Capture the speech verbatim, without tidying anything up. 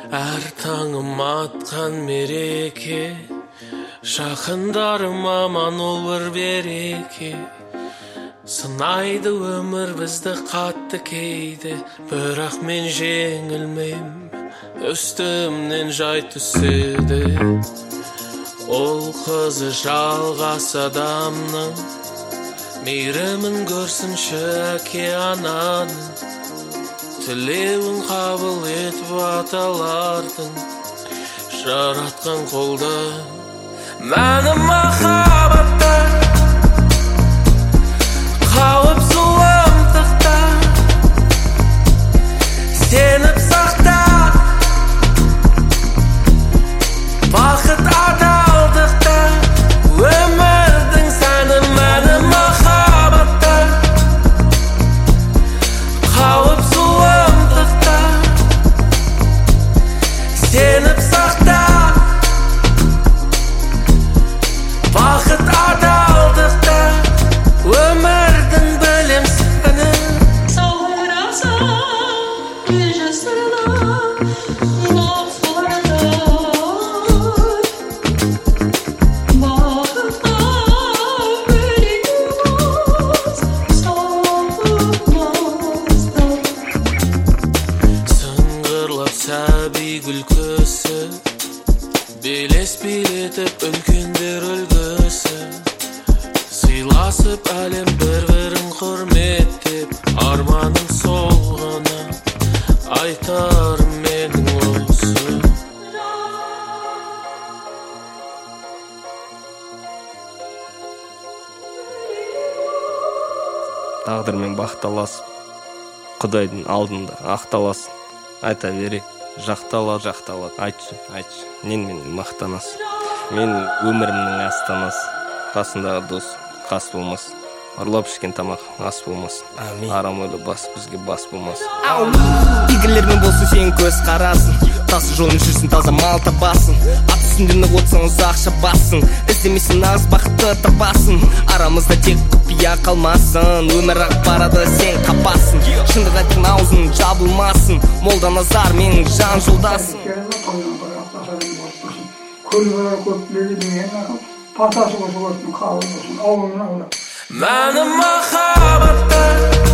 Әр таңым атқан мереке, жақындарым аман ол бір береке. Сынайды өмір бізді қатты кейде, бірақ мен жеңілмейм, үстімнен жай түседі. Ол қызы жалғас адамның, мейірімін көрсінші әке ананың. Тілеуін қабыл етіп аталардың, жаратқан қолда мәні махаббатта. Қауіп зұлымдықта сеніп сақта, бақыт адалдықта, өмірдің сәні мәні махаббатта. Қауіп зұлымдықта сеніп сақта, бақыт адалдықта, өмірдің білем сәні. Саураса гүл жасына лафларда, бақытқа бөлеміз сағынмазда. Сыңғырлап сәби күлкісі, белес билетіп үлкендер үлгісі. Сыйласып әлем бір-бірін құрметтеп, арманым сол ғана, айтарым менің осы. Тағдырмен бақталасып, Құдайдың алдында ақталасың. Айта берек, жақтала, жақтала. Айтшы, айтшы, нен мен мақтанасың. Мен өмірімнің астанасы. Қасындағы дос қас болмас. Ұрлап ішкен тамақ ас болмас. Арам ойлы бас бізге бас болмас. Игілермен болсын сен көз қарасын, тасы жолын жүрсін, таза мал табасын. Ат үстінде нық отсаң ұзақ шабасын, іздемесін нағыз бақытты табасын. Арамызда тек құпия қалмасын, өмір ақ барады сен қапасын. Шындық айтың аузың жабылмасын, молда назар менің жан жолдасың. Patası olsun, kavun olsun, avununa olur. Мәні махаббатта.